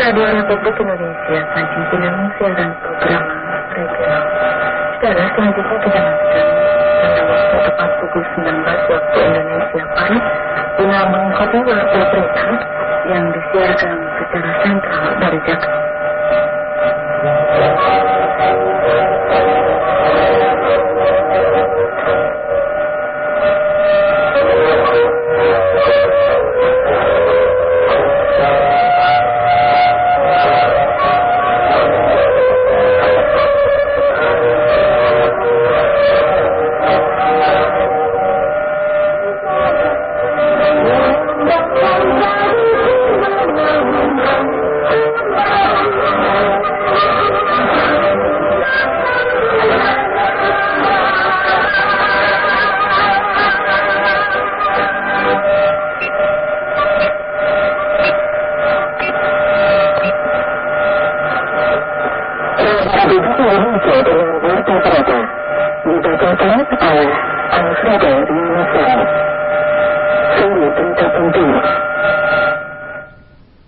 Radio Republik Indonesia sajian film siaran program regional. Saudara, selanjutnya kita nantikan pada waktu tepat pukul 19 waktu Indonesia Barat guna mengikuti waktu berita yang disiarkan secara sentral dari Jakarta. Dibacakan oleh Alfredo Rinaldi. Sungguh penting.